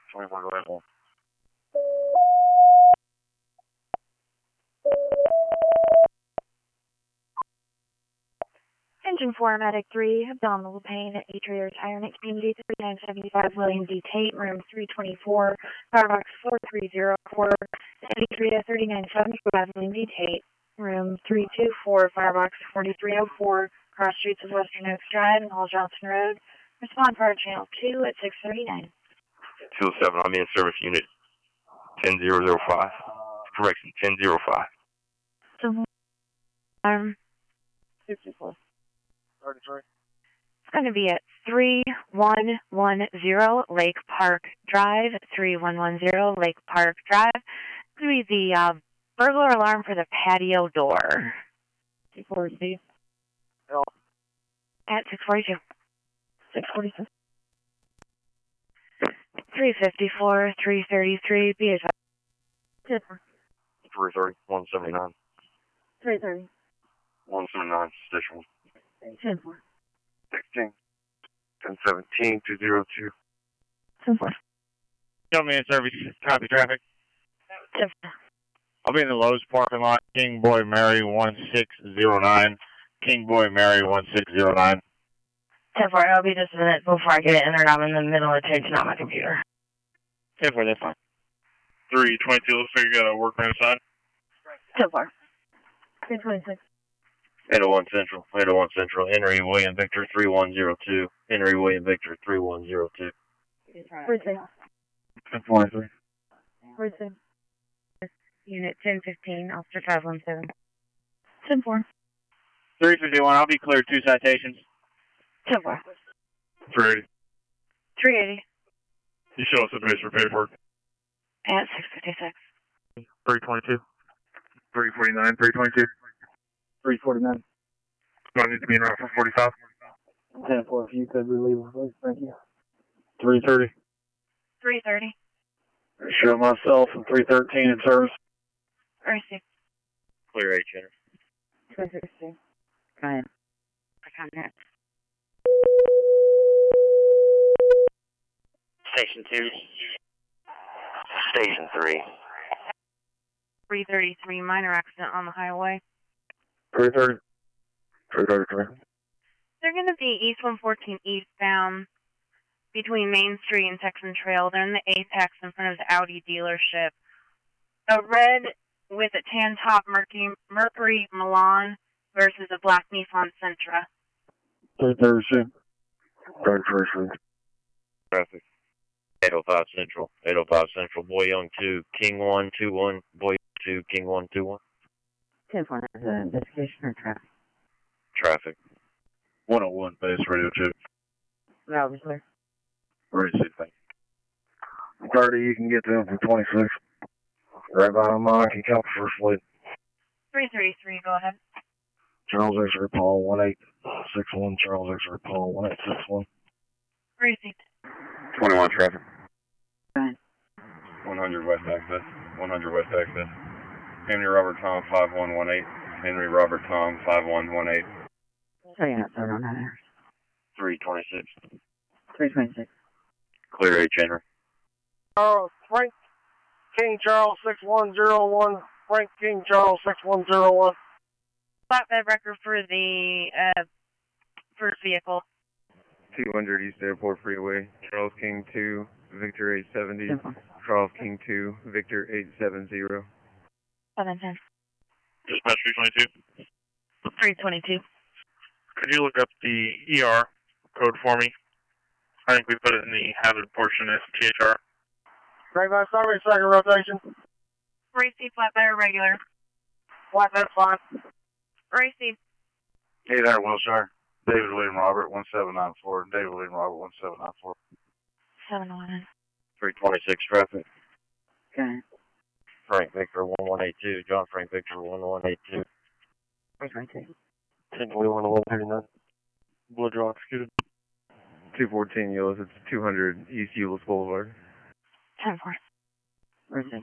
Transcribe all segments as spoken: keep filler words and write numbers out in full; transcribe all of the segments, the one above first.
twenty-four, go ahead. Engine four, Medic three, abdominal pain at Atria Retirement Community, thirty-nine seventy-five, William D. Tate, room three twenty-four, Firebox four three zero four, Atria thirty-nine seventy-five, William D. Tate, room three two four, Firebox forty-three oh four, cross streets of Western Oaks Drive and Hall Johnson Road. Respond for channel two at six thirty-nine. two oh seven, I'm in service unit ten zero zero five. Correction, ten zero five. So, um, fifty-four. thirty-three. it's going to be at three one one zero Lake Park Drive, three one one zero Lake Park Drive. It's going to be the uh, burglar alarm for the patio door. six forty-two. No. At six forty-two. six forty-two. three fifty-four, three thirty-three, B H. three thirty, one seventy-nine. three thirty. one seventy-nine, station one. ten four. sixteen, ten seventeen, two oh two. ten four. Show me in service, copy traffic. ten four. I'll be in the Lowe's parking lot, King Boy Mary one six zero nine. King Boy Mary one six zero nine. ten four, it'll be just a minute before I get it entered. I'm in the middle of changing out my computer. ten four, that's fine. three twenty-two, looks like you got a worker inside. ten four. three twenty-six. eight oh one Central, eight oh one Central, Henry William Victor three one zero two, Henry William Victor three one zero two. forty-six. ten forty-three. forty-six. Unit ten fifteen, Officer five one seven. ten four. three fifty-one, I'll be cleared, two citations. ten four. three eighty. three eighty. You show us a base for paperwork. At six fifty-six. three twenty-two. three forty-nine, three twenty-two. three forty-nine. Do I need to be in route for forty-five? ten four, if you could relieve us, please. Thank you. three thirty. three thirty. Show myself in three thirteen in service. Receive. Clear H, enter. two sixteen. Go ahead. I got it. Station two. Station three. three thirty-three, minor accident on the highway. three thirty. three thirty-three. They're going to be East one fourteen eastbound between Main Street and Texan Trail. They're in the Apex in front of the Audi dealership. A red with a tan top Mercury, Mercury Milan versus a black Nissan Sentra. three thirty-six. three thirty-six. Traffic. eight oh five Central, eight oh five Central, Boy Young two, King one two one, Boy two, King one two one. ten four, is an investigation or traffic? Traffic. one oh one, base radio check. Valve is clear. Receive, thank you. thirty, you can get to him for twenty-six. Right by Monkey, Couple First Fleet. three thirty-three, go ahead. Charles X-Ray Paul one eight six one, Charles X-Ray Paul one eight six one. Received. twenty-one traffic. Go ahead. one hundred West Access, one hundred West Access. Henry Robert Tom five one one eight, Henry Robert Tom five one one eight. So yeah, so no hours. three twenty-six. three twenty-six. Clear H, enter. Charles, Frank King Charles six one zero one, Frank King Charles six one zero one. Flatbed record for the uh, first vehicle. two hundred East Airport Freeway, Charles King two, Victor eight seventy, ten four. Charles King two, Victor eight seventy. seven ten. Dispatch three twenty-two. three twenty-two. Could you look up the E R code for me? I think we put it in the hazard portion as T H R. Grapevine, sorry, second rotation. Receive flatbed or regular. Flatbed fine. Receive. Hey there, Wilshire. David William Robert one seven nine four. David William Robert one seven nine four. seven one. three twenty-six traffic. Go ahead. Frank Victor one one eight two, John Frank Victor one one eight two. three twenty-two. ten twenty-one to one thirty-nine. Blood draw executed. two fourteen Euless, it's two hundred East Euless Boulevard. ten four. Receive.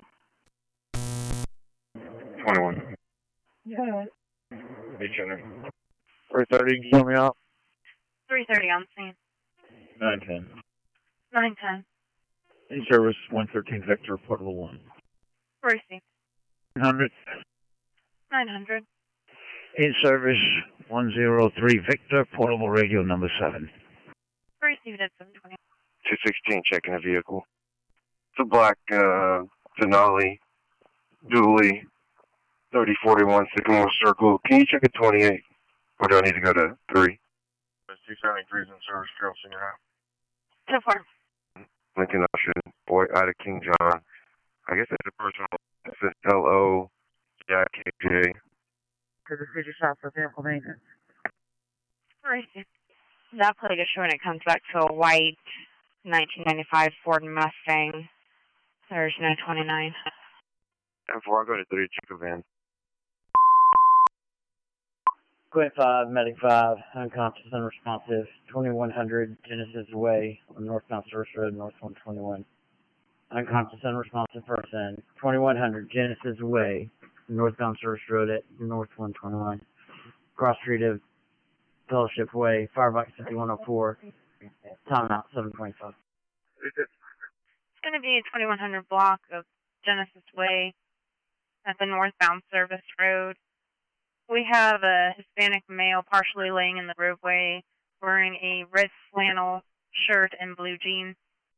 twenty-one. Yeah. Beach enter. three thirty, can you help me out? three thirty on scene. nine ten. nine ten. In service, one thirteen Victor, portable one. Received. one hundred. nine hundred. In service, one zero three Victor, portable radio number seven. Received at seven twenty. two sixteen, checking a vehicle. It's a black, uh, Denali, dually, thirty forty-one Sycamore Circle. Can you check a twenty-eight? Or do I need to go to three? two seventy-three's in service, Trail Senior High. So far. Lincoln Ocean, Boy, Ida King John. I guess it's a personal. It says L O, yeah, K J. To the city shop for vehicle maintenance. Received. That plate is showing it comes back to a white nineteen ninety-five Ford Mustang. There's no twenty-nine. And before I go to three, check a van. Quint five, Medic five, unconscious, unresponsive, twenty-one hundred Genesis Way on northbound Service Road, North one twenty-one. Unconscious, unresponsive person, twenty-one hundred Genesis Way, northbound Service Road at North one twenty-one. Cross street of Fellowship Way, Firebox fifty-one oh four, timeout seven twenty-five. It's going to be a twenty-one hundred block of Genesis Way at the northbound Service Road. We have a Hispanic male partially laying in the roadway wearing a red flannel shirt and blue jeans.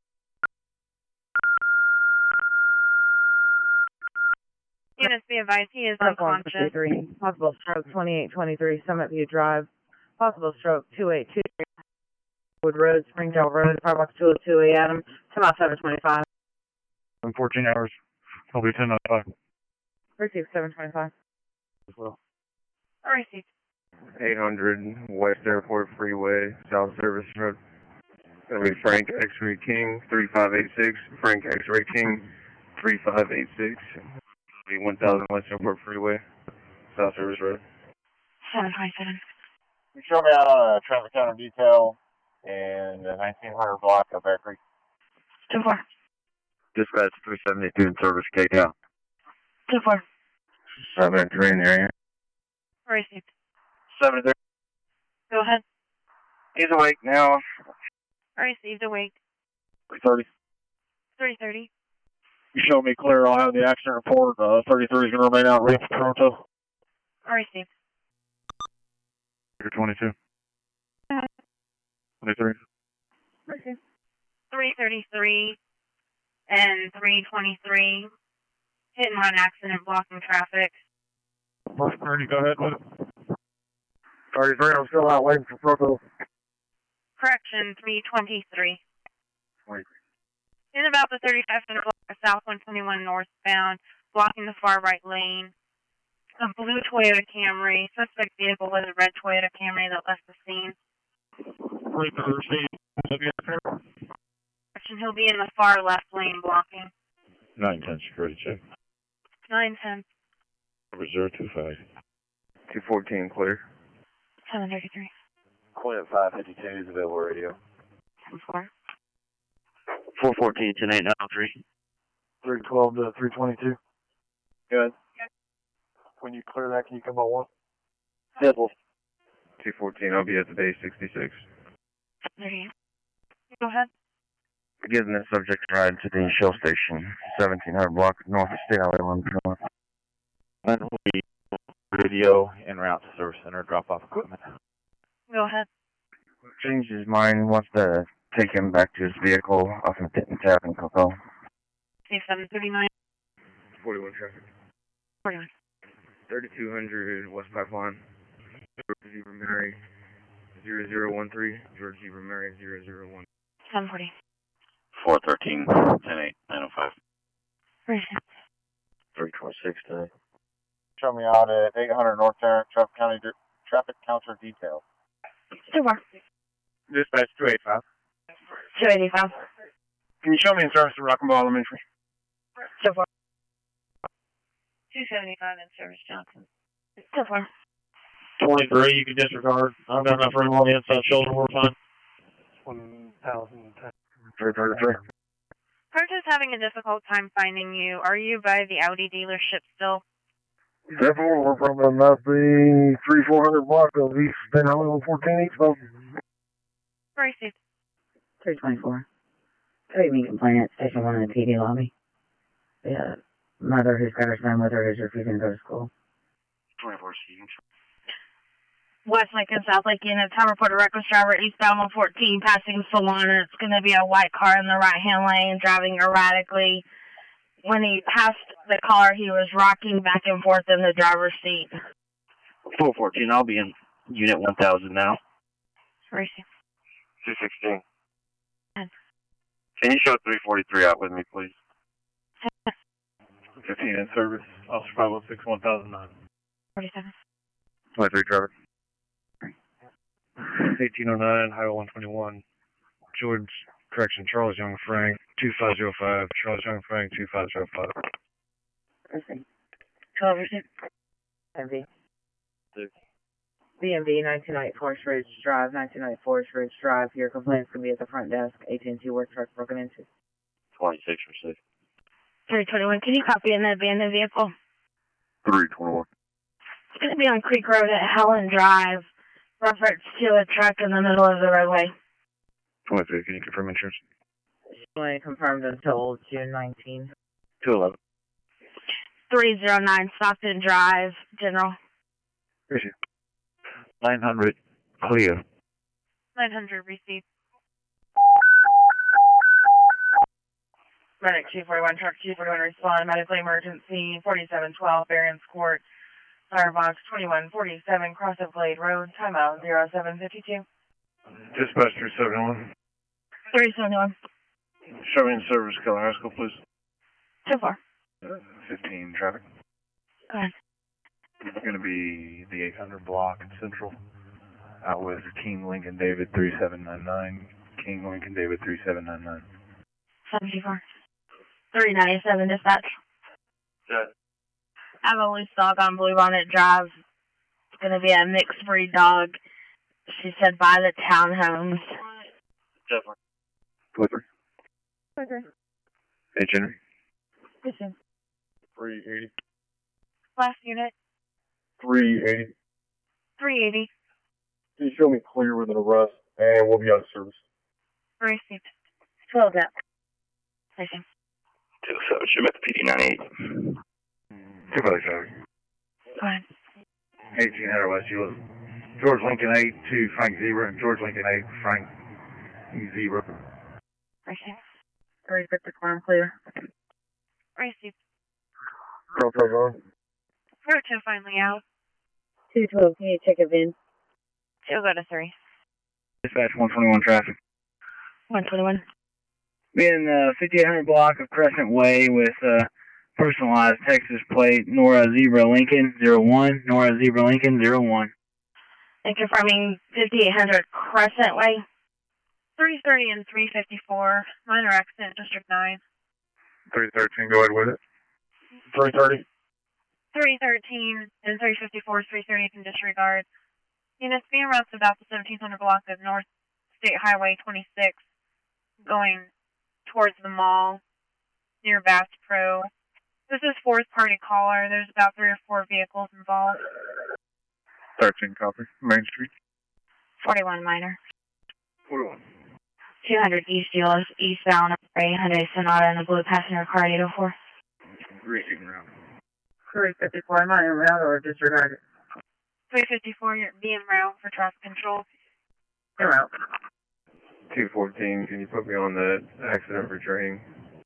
Units be advised, he is unconscious. Possible stroke twenty-eight twenty-three Summit View Drive. Possible stroke two eight two three Wood Road, Springdale Road, Firebox two oh two A Adam. Come out seven twenty-five. In fourteen hours, I'll be ten ninety-five. Receive seven twenty-five. As well. Received. eight hundred West Airport Freeway, South Service Road. That'll be Frank X-Ray King, three five eight six. Frank X-Ray King, three five eight six. That'll be one thousand West Airport Freeway, South Service Road. seven twenty-seven. You show me out on a traffic counter detail in the nineteen hundred block of Bear Creek. So far. Dispatch three seventy-two in service, K down. So far. seven and three in the area. Received. seven and three. Go ahead. He's awake now. Received, awake. three thirty. three thirty. You show me clear, I'll have the accident report. Uh, thirty-three is going to remain out ready for Toronto. Received. twenty-two. twenty-three. Received. three thirty-three and three twenty-three. Hit and run accident blocking traffic. First party, go ahead with it. thirty-three, I'm still out waiting for Proto. Correction, three twenty-three. twenty-three. In about the thirty-five hundred block of South one twenty-one northbound, blocking the far right lane. A blue Toyota Camry. Suspect vehicle was a red Toyota Camry that left the scene. Correction, he'll be in the far left lane blocking. nine ten security check. nine ten. Number zero two five. two fourteen clear. seven thirty-three. Quint five fifty-two is available radio. ten four. four fourteen, ten eight nine three. three twelve to three twenty-two. Good. When you clear that, can you come on one? Simple. two fourteen, I'll be at the base sixty-six. thirty-eight. Go ahead. Giving the subject a ride to the Shell Station, seventeen hundred block north of State Highway one north. And we radio en route to service center, drop off equipment. Go ahead. Changed his mind, wants to take him back to his vehicle off of Tip and Tap in Coco. C seven thirty-nine. forty-one traffic. forty-one. thirty-two hundred West Pipeline. George Zebra Mary zero zero one three. George Zebra Mary zero zero one. seven forty. four thirteen, ten eight, nine oh five. Received. three twenty-six today. Show me out at eight hundred North Tarrant, Traffic County Traffic Counter Detail. So far. Dispatch two eighty-five. two eighty-five. Can you show me in service to Rock'n'Ball Elementary? So far. two seventy-five in service, Johnson. So far. twenty-three, you can disregard. I've got enough room on the inside shoulder, we're fine. one thousand ten. three thirty-three. Purge is having a difficult time finding you. Are you by the Audi dealership still? Therefore, we're from about the three four hundred block of East State Highway one fourteen eastbound. Received. three twenty-four. Cody me complaint at Station one in the P D lobby. The uh, mother who's got her son with her who's refusing to go to school. twenty-four C. West Lincoln, South Lincoln, a time report a reckless driver eastbound one fourteen passing Solana. It's going to be a white car in the right-hand lane driving erratically. When he passed the car, he was rocking back and forth in the driver's seat. four fourteen, I'll be in Unit one thousand now. Where is he? two sixteen. ten. Can you show three forty-three out with me, please? fifteen in service. Officer five one six, one thousand nine. forty-seven. twenty-three, driver. eighteen oh nine, Highway one twenty-one. George, correction, Charles Young Frank, two five zero five. Charles Young Frank, two five zero five. Perfect. twelve percent. M V. Six. B M V nineteen ninety Forest Ridge Drive, nineteen ninety Forest Ridge Drive. Your complaint's going to be at the front desk. A T and T work truck broken into. twenty-six for six. three twenty-one, can you copy an abandoned vehicle? three twenty-one. It's going to be on Creek Road at Helen Drive. Reference to a truck in the middle of the roadway. twenty-three, can you confirm insurance? Only confirmed until June nineteenth. two eleven. three oh nine Stockton Drive, General. Appreciate nine hundred, clear. nine hundred received. Medic two forty-one, truck two forty-one, respond, medically emergency, forty-seven twelve, Variance Court, Firebox twenty-one forty-seven, Cross of Glade Road, timeout zero seven fifty-two. Dispatch three seventy-one. three seventy-one. Show me in service, Keller High School, please. So far. fifteen traffic. Go ahead. It's going to be the eight hundred block in Central. Out with King Lincoln David three seven nine nine. King Lincoln David three seven nine nine. seventy-four. three ninety-seven dispatch. Good. I have a loose dog on Blue Bonnet Drive. It's going to be a mixed breed dog. She said by the townhomes. Definitely. Flipper. Okay. H. Henry. Listen. three eighty. Last unit. three eighty. three eighty. Can you show me clear with an arrest? And we'll be out of service. Received. twelve up. Listen. two oh seven, should be at the P D ninety-eight. two five. Go ahead. eighteen hundred West Eula. George Lincoln eight to Frank Zebra, and George Lincoln eight, Frank Zebra. Received. three fifty-four, clear. Received. Pro Pro Zone. Roto finally out. two twelve, can you check a V I N? She'll go to three. Dispatch one twenty-one traffic. one twenty-one. Be in the fifty-eight hundred block of Crescent Way with uh, personalized Texas plate Nora Zebra Lincoln zero one, Nora Zebra Lincoln zero one. And confirming fifty-eight hundred Crescent Way. three thirty and three fifty-four. Minor accident, District nine. three thirteen, go ahead with it. three thirty. three thirteen and three fifty-four, three thirty can disregard. Units being routes about the seventeen hundred block of North State Highway twenty-six, going towards the mall near Bass Pro. This is fourth party caller. There's about three or four vehicles involved. thirteen, copy. Main Street. forty-one minor. forty-one. two hundred East Euless, eastbound, a Hyundai Sonata and a blue passenger car eight oh four. Receiving route. three fifty-four, am I en route or disregarded? three fifty-four, you're being route for traffic control. En route. two fourteen, can you put me on the accident retraining?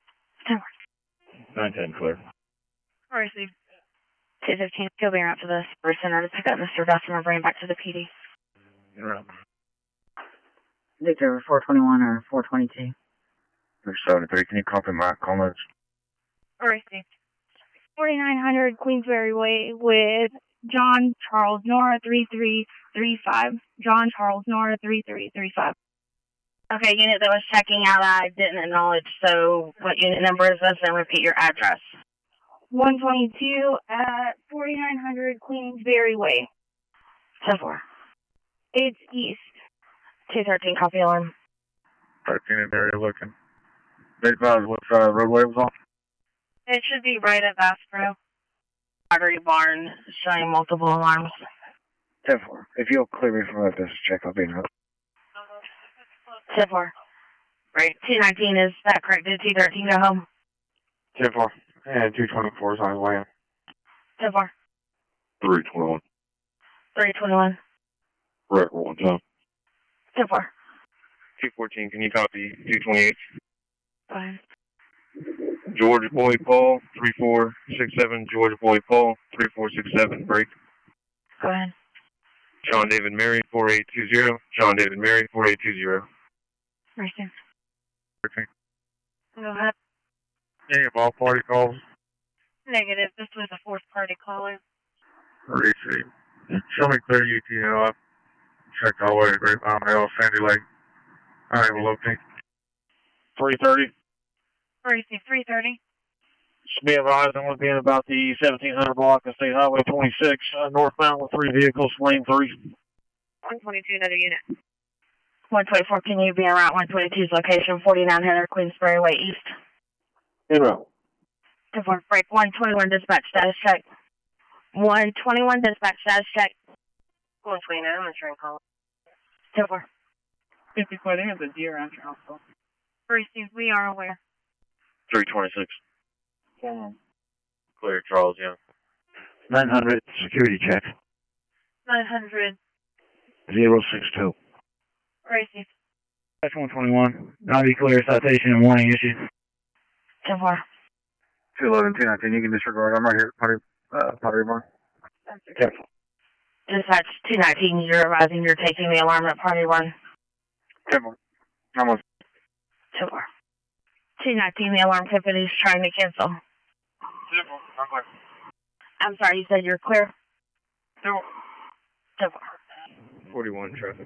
nine ten clear. Received. two fifteen, he'll be route to the service center to pick up Mister Dustin and bring him back to the P D. In route. Victor, four twenty-one or four twenty-two? three seventy-three, can you copy my comments? Received. forty-nine hundred Queensberry Way with John Charles Nora three three three five. John Charles Nora three three three five. Okay, unit that was checking out I didn't acknowledge, so what unit number is this and repeat your address? one twenty-two at forty-nine hundred Queensberry Way. ten four. It's east. two thirteen, copy alarm. thirteen in area looking. They advised what uh, roadway it was on? It should be right at Bass Pro. Artery barn showing multiple alarms. ten four. If you'll clear me from that business check, I'll be in route. ten four. Right, two nineteen, is that correct? Did two thirteen go home? ten four. And two twenty-four is on his way in. ten four. three twenty-one. three twenty-one. Record one time. ten four. two fourteen, can you copy two twenty-eight? Fine. George Boy Paul, three four six seven, George Boy Paul, three four six seven, break. Go ahead. John David Mary, four eight two zero, John David Mary, four eight two zero. Mercy. Okay. Go ahead. Any of all party calls? Negative. This was a fourth party caller. Receive. Show me clear U T L. I've checked all the way to Grapevine Hill, Sandy Lake. Unable to locate. three thirty. Receive three thirty. Should be advised I'm going to be in about the seventeen hundred block of State Highway twenty-six, uh, northbound with three vehicles, lane three. one twenty-two, another unit. one twenty-four, can you be around one twenty-two's location, forty-nine hundred Queensbury Way East? In route. ten four, break. one twenty-one, dispatch status check. one twenty-one, dispatch status check. one twenty-nine, I'm answering call. ten four. fifty-four, there's a deer out your house. Receive, we are aware. three twenty-six. Clear, Charles Young. nine hundred. Security check. nine hundred. zero six two. Receive. That's one twenty-one. I'll be clear, citation and warning issued. ten four. two eleven, two nineteen, you can disregard. I'm right here at Pottery, uh, Pottery Barn. ten four. Dispatch two nineteen, you're advising you're taking the alarm at Party one. ten four. I'm on. ten four. two nineteen, the alarm company is trying to cancel. ten four. I'm clear. I'm sorry, you said you're clear? ten four. ten four. forty-one traffic.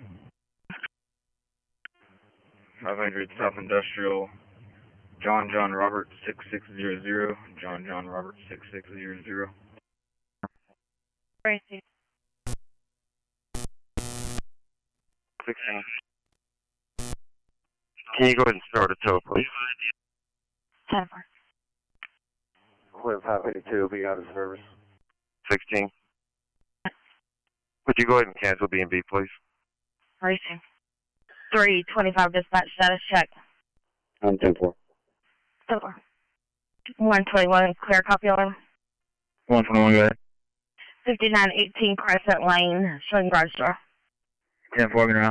five hundred South Industrial. John John Robert six six zero zero. John John Robert six six zero zero. Receive. sixteen. Can you go ahead and start a tow, please? ten four. Clear five eighty-two will be out of service. sixteen. Would you go ahead and cancel B and B, please? Racing. three twenty-five, dispatch status check. I'm ten four. ten four. one twenty-one, clear copy alarm. one twenty-one, go ahead. fifty-nine eighteen Crescent Lane, showing garage door. ten four, going out.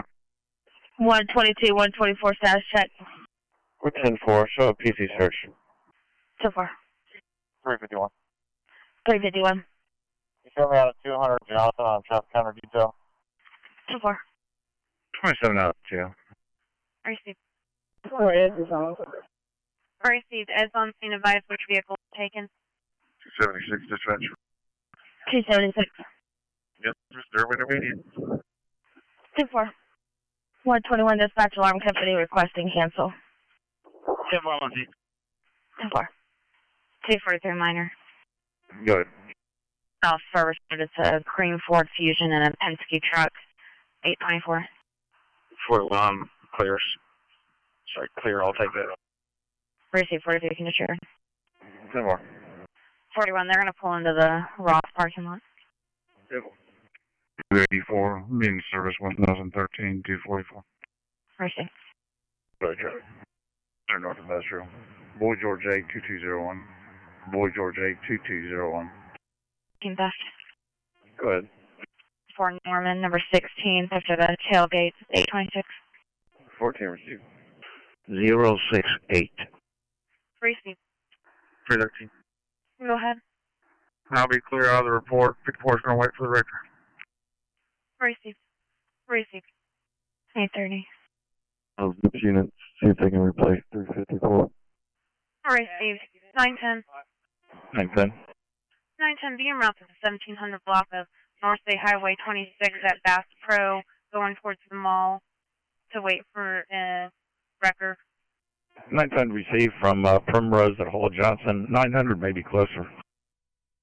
one twenty-two, one twenty-four, status check. We're ten four. Show a P C search. ten four. three fifty-one. three fifty-one. You show me out of two hundred Jonathan on traffic counter detail. ten four. twenty-seven out of jail. Receive. Where is this on? Received. As on scene, advised which vehicle was taken. two seventy-six dispatch. two seventy-six. Yep, just there when we need. ten four. one twenty-one, dispatch alarm company requesting cancel. ten four, I'm on seat. ten four. two forty-three minor. Go ahead. Off service, but it's a cream Ford Fusion and a Penske truck. eight twenty-four. forty-one, clears. Sorry, clear, I'll take that. Receive forty-two, can you share? ten more. forty-one, they're going to pull into the Ross parking lot. two eighty-four, meeting service one thousand thirteen, two forty-four. Receive. Right, Charlie. Center North Industrial. Boy George eight, two two zero one. Boy George eight, two two zero one. Team theft. Go ahead. For Norman, number sixteen, after the tailgate, eight twenty-six. fourteen received. zero six eight. Receive. three thirteen. Go ahead. I'll be clear out of the report. fifty-four is going to wait for the record. Receive. Receive. eight thirty. Of this unit, see if they can replace three fifty-four. Received. nine ten. nine ten. nine ten, be en route to the seventeen hundred block of North State Highway twenty-six at Bass Pro, going towards the mall to wait for a wrecker. nine ten received from uh, Primrose at Hall Johnson. nine hundred may be closer.